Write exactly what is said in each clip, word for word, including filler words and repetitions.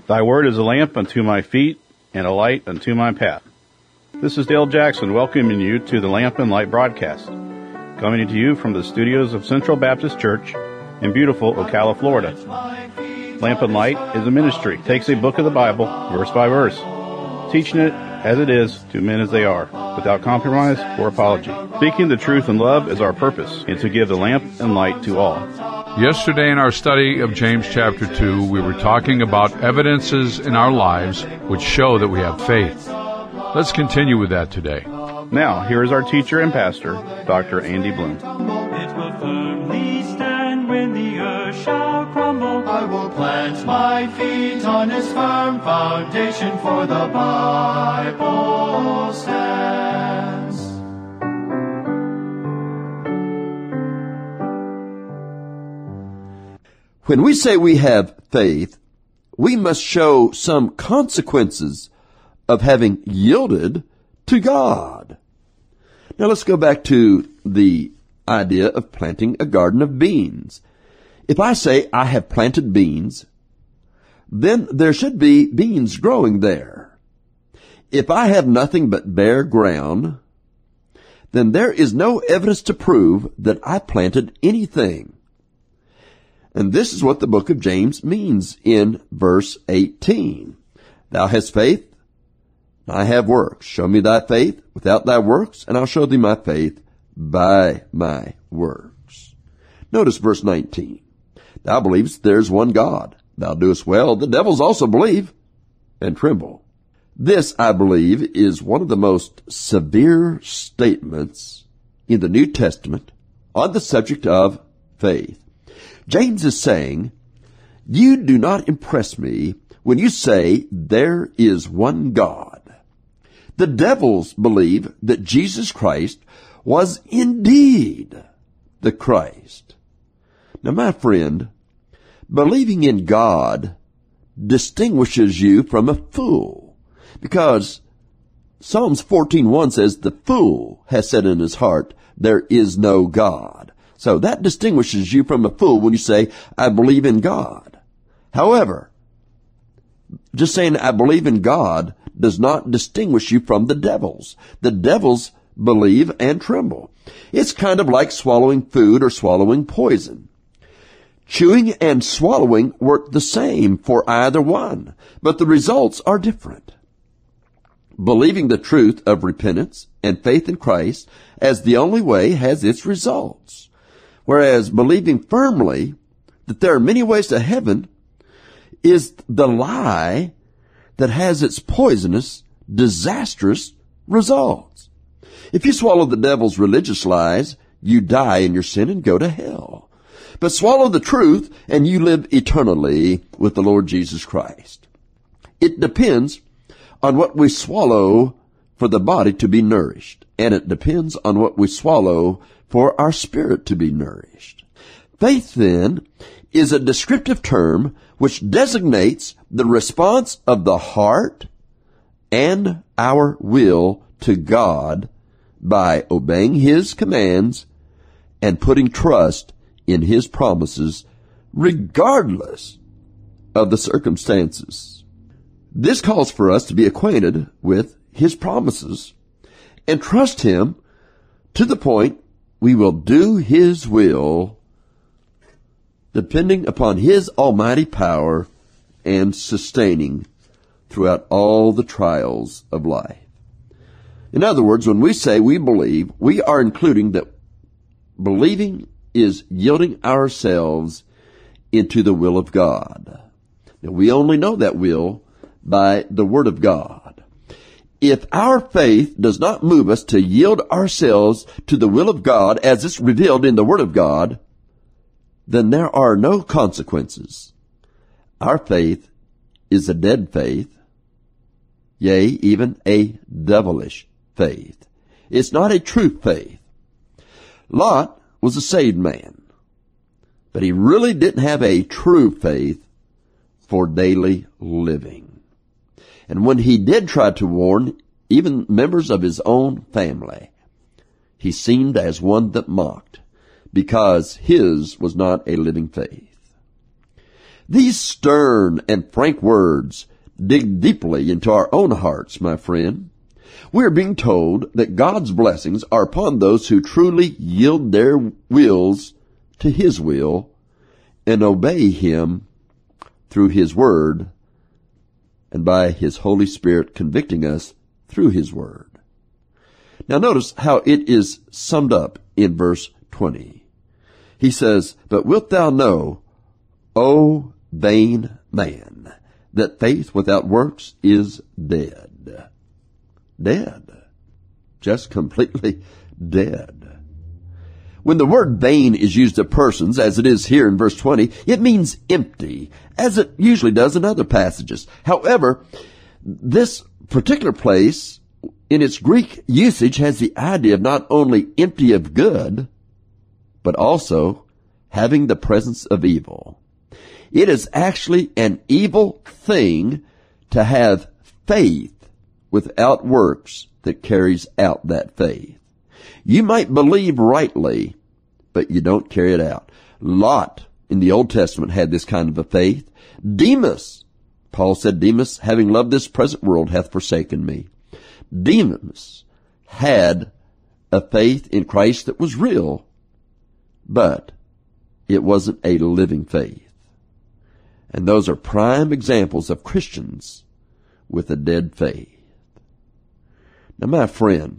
Thy word is a lamp unto my feet and a light unto my path. This is Dale Jackson welcoming you to the Lamp and Light broadcast, coming to you from the studios of Central Baptist Church in beautiful Ocala, Florida. Lamp and Light is a ministry, takes a book of the Bible, verse by verse, teaching it as it is to men as they are, without compromise or apology. Speaking the truth in love is our purpose, and to give the lamp and light to all. Yesterday in our study of James chapter two, we were talking about evidences in our lives which show that we have faith. Let's continue with that today. Now, here is our teacher and pastor, Doctor Andy Bloom. It will firmly stand when the earth shall crumble. I will plant my feet on its firm foundation, for the Bible stands. When we say we have faith, we must show some consequences of having yielded to God. Now let's go back to the idea of planting a garden of beans. If I say I have planted beans, then there should be beans growing there. If I have nothing but bare ground, then there is no evidence to prove that I planted anything. And this is what the book of James means in verse eighteen. Thou hast faith, I have works. Show me thy faith without thy works, and I'll show thee my faith by my works. Notice verse nineteen. Thou believest there is one God. Thou doest well. The devils also believe and tremble. This, I believe, is one of the most severe statements in the New Testament on the subject of faith. James is saying, you do not impress me when you say there is one God. The devils believe that Jesus Christ was indeed the Christ. Now, my friend, believing in God distinguishes you from a fool, because Psalms fourteen one says, the fool has said in his heart, there is no God. So that distinguishes you from a fool when you say, I believe in God. However, just saying I believe in God does not distinguish you from the devils. The devils believe and tremble. It's kind of like swallowing food or swallowing poison. Chewing and swallowing work the same for either one, but the results are different. Believing the truth of repentance and faith in Christ as the only way has its results, whereas believing firmly that there are many ways to heaven is the lie that has its poisonous, disastrous results. If you swallow the devil's religious lies, you die in your sin and go to hell. But swallow the truth and you live eternally with the Lord Jesus Christ. It depends on what we swallow for the body to be nourished, and it depends on what we swallow for our spirit to be nourished. Faith, then, is a descriptive term which designates the response of the heart and our will to God by obeying His commands and putting trust in His promises regardless of the circumstances. This calls for us to be acquainted with His promises and trust Him to the point we will do His will, depending upon His almighty power and sustaining throughout all the trials of life. In other words, when we say we believe, we are including that believing is yielding ourselves into the will of God. Now, we only know that will by the Word of God. If our faith does not move us to yield ourselves to the will of God as it's revealed in the Word of God, then there are no consequences. Our faith is a dead faith, yea, even a devilish faith. It's not a true faith. Lot was a saved man, but he really didn't have a true faith for daily living. And when he did try to warn even members of his own family, he seemed as one that mocked, because his was not a living faith. These stern and frank words dig deeply into our own hearts, my friend. We are being told that God's blessings are upon those who truly yield their wills to His will and obey Him through His Word and by His Holy Spirit convicting us through His Word. Now notice how it is summed up in verse twenty. He says, "But wilt thou know, O vain man, that faith without works is dead." Dead. Just completely dead. When the word vain is used of persons, as it is here in verse twenty, it means empty, as it usually does in other passages. However, this particular place, in its Greek usage, has the idea of not only empty of good, but also having the presence of evil. It is actually an evil thing to have faith without works that carries out that faith. You might believe rightly, but you don't carry it out. Lot in the Old Testament had this kind of a faith. Demas, Paul said, Demas, having loved this present world, hath forsaken me. Demas had a faith in Christ that was real, but it wasn't a living faith. And those are prime examples of Christians with a dead faith. Now, my friend,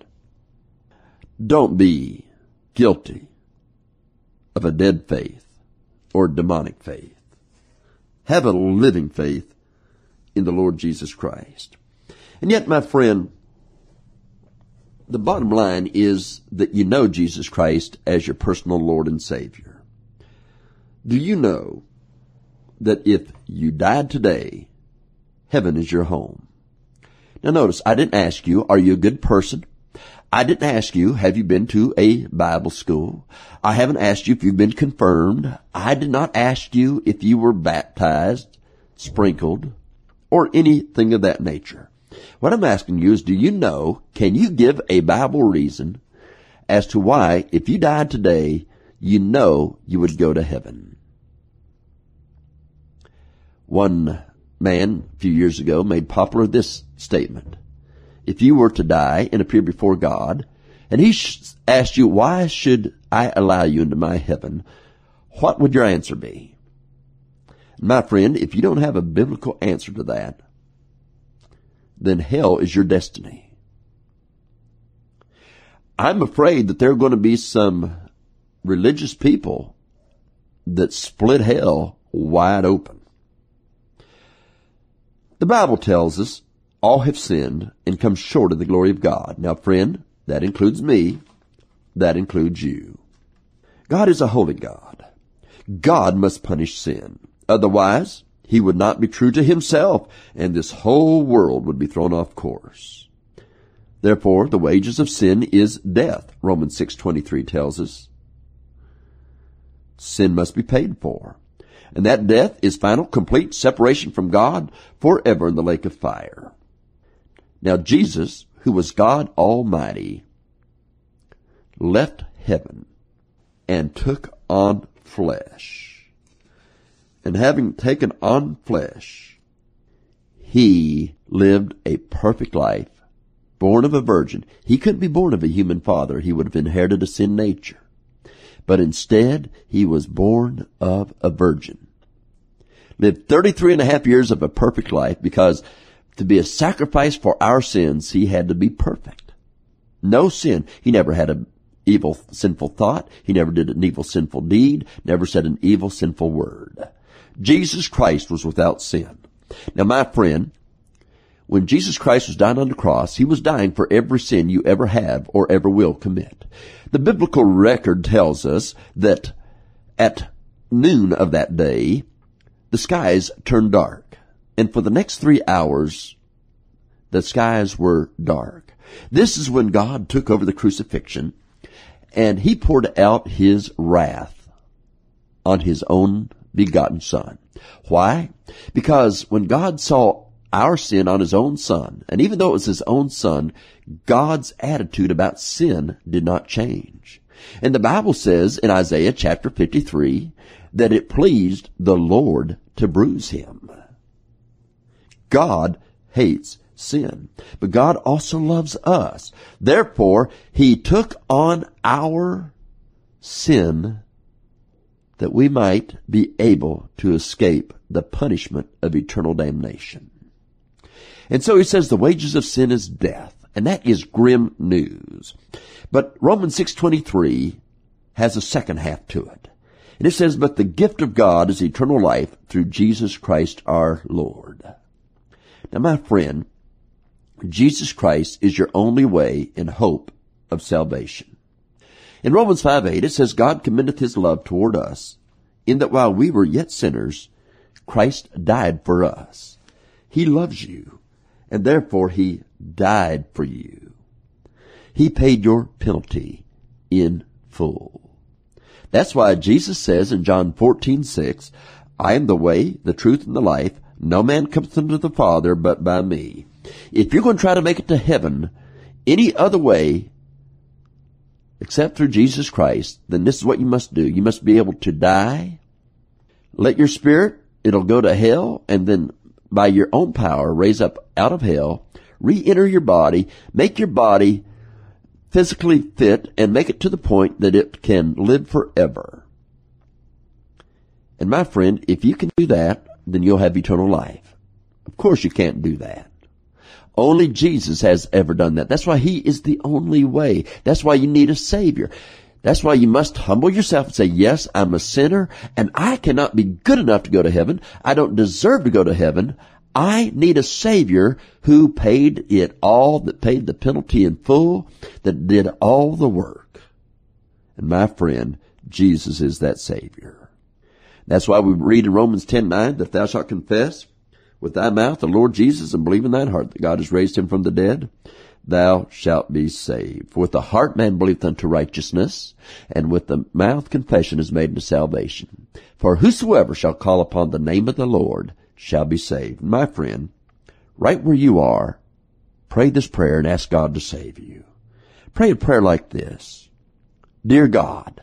don't be guilty of a dead faith or demonic faith. Have a living faith in the Lord Jesus Christ. And yet, my friend, the bottom line is that you know Jesus Christ as your personal Lord and Savior. Do you know that if you died today, heaven is your home? Now notice, I didn't ask you, are you a good person? I didn't ask you, have you been to a Bible school? I haven't asked you if you've been confirmed. I did not ask you if you were baptized, sprinkled, or anything of that nature. What I'm asking you is, do you know, can you give a Bible reason as to why, if you died today, you know you would go to heaven? One man a few years ago made popular this statement. If you were to die and appear before God, and He sh- asked you, why should I allow you into my heaven, what would your answer be? My friend, if you don't have a biblical answer to that, then hell is your destiny. I'm afraid that there are going to be some religious people that split hell wide open. The Bible tells us all have sinned and come short of the glory of God. Now, friend, that includes me. That includes you. God is a holy God. God must punish sin. Otherwise, He would not be true to Himself, and this whole world would be thrown off course. Therefore, the wages of sin is death, Romans six twenty-three tells us. Sin must be paid for. And that death is final, complete separation from God forever in the lake of fire. Now, Jesus, who was God Almighty, left heaven and took on flesh. And having taken on flesh, He lived a perfect life, born of a virgin. He couldn't be born of a human father. He would have inherited a sin nature. But instead, He was born of a virgin. Lived thirty-three and a half years of a perfect life, because to be a sacrifice for our sins, He had to be perfect. No sin. He never had an evil, sinful thought. He never did an evil, sinful deed. Never said an evil, sinful word. Jesus Christ was without sin. Now, my friend, when Jesus Christ was dying on the cross, He was dying for every sin you ever have or ever will commit. The biblical record tells us that at noon of that day, the skies turned dark. And for the next three hours, the skies were dark. This is when God took over the crucifixion, and He poured out His wrath on His own begotten Son. Why? Because when God saw our sin on His own Son, and even though it was His own Son, God's attitude about sin did not change. And the Bible says in Isaiah chapter fifty-three that it pleased the Lord to bruise him. God hates sin, but God also loves us. Therefore, he took on our sin that we might be able to escape the punishment of eternal damnation. And so he says the wages of sin is death, and that is grim news. But Romans six twenty-three has a second half to it. And it says, but the gift of God is eternal life through Jesus Christ our Lord. Now, my friend, Jesus Christ is your only way and hope of salvation. In Romans five eight, it says, God commendeth his love toward us, in that while we were yet sinners, Christ died for us. He loves you, and therefore he died for you. He paid your penalty in full. That's why Jesus says in John fourteen six, I am the way, the truth, and the life. No man cometh unto the Father but by me. If you're going to try to make it to heaven any other way except through Jesus Christ, then this is what you must do. You must be able to die, let your spirit, it'll go to hell, and then by your own power raise up out of hell, re-enter your body, make your body physically fit, and make it to the point that it can live forever. And my friend, if you can do that, then you'll have eternal life. Of course you can't do that. Only Jesus has ever done that. That's why he is the only way. That's why you need a Savior. That's why you must humble yourself and say, yes, I'm a sinner, and I cannot be good enough to go to heaven. I don't deserve to go to heaven. I need a Savior who paid it all, that paid the penalty in full, that did all the work. And my friend, Jesus is that Savior. That's why we read in Romans ten nine, if thou shalt confess with thy mouth the Lord Jesus and believe in thine heart that God has raised him from the dead, thou shalt be saved. For with the heart man believeth unto righteousness, and with the mouth confession is made unto salvation. For whosoever shall call upon the name of the Lord shall be saved. My friend, right where you are, pray this prayer and ask God to save you. Pray a prayer like this. Dear God,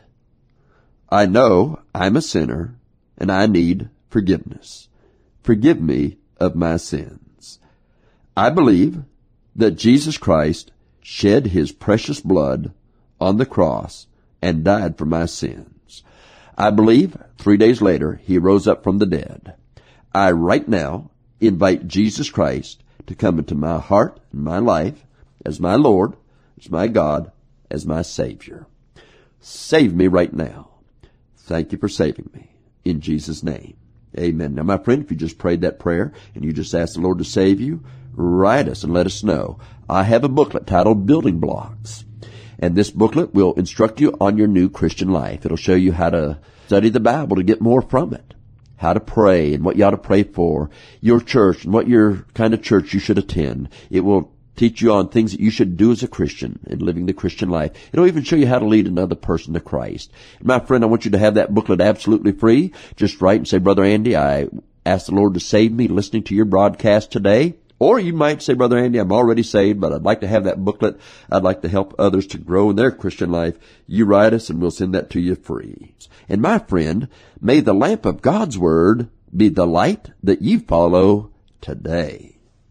I know I'm a sinner and I need forgiveness. Forgive me of my sins. I believe that Jesus Christ shed his precious blood on the cross and died for my sins. I believe three days later he rose up from the dead. I right now invite Jesus Christ to come into my heart and my life as my Lord, as my God, as my Savior. Save me right now. Thank you for saving me. In Jesus' name, amen. Now, my friend, if you just prayed that prayer and you just asked the Lord to save you, write us and let us know. I have a booklet titled Building Blocks, and this booklet will instruct you on your new Christian life. It'll show you how to study the Bible to get more from it, how to pray and what you ought to pray for, your church and what your kind of church you should attend. It will teach you on things that you should do as a Christian in living the Christian life. It'll even show you how to lead another person to Christ. And my friend, I want you to have that booklet absolutely free. Just write and say, Brother Andy, I ask the Lord to save me listening to your broadcast today. Or you might say, Brother Andy, I'm already saved, but I'd like to have that booklet. I'd like to help others to grow in their Christian life. You write us and we'll send that to you free. And my friend, may the lamp of God's Word be the light that you follow today.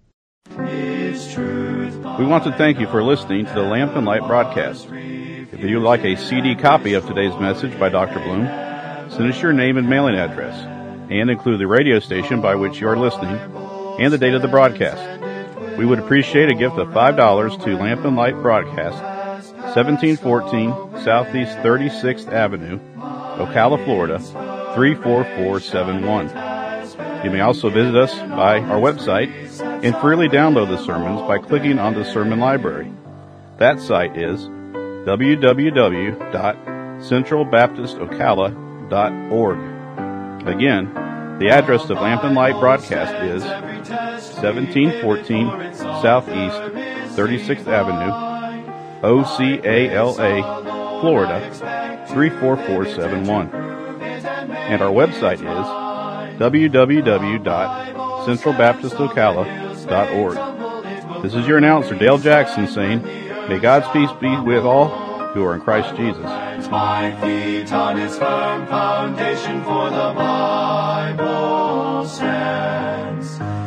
We want to thank you for listening to the Lamp and Light broadcast. If you'd like a C D copy of today's message by Doctor Bloom, send us your name and mailing address, and include the radio station by which you are listening and the date of the broadcast. We would appreciate a gift of five dollars to Lamp and Light Broadcast, seventeen fourteen Southeast thirty-sixth Avenue, Ocala, Florida, three four four seven one. You may also visit us by our website and freely download the sermons by clicking on the sermon library. That site is w w w dot central baptist ocala dot org. Again, the address of Lamp and Light Broadcast is seventeen fourteen Southeast thirty-sixth Avenue, O C A L A, Florida, three four four seven one. And our website is w w w dot central baptist ocala dot org. This is your announcer, Dale Jackson, saying, may God's peace be with all, who are in Christ Jesus. Plants my feet on his firm foundation, for the Bible stands.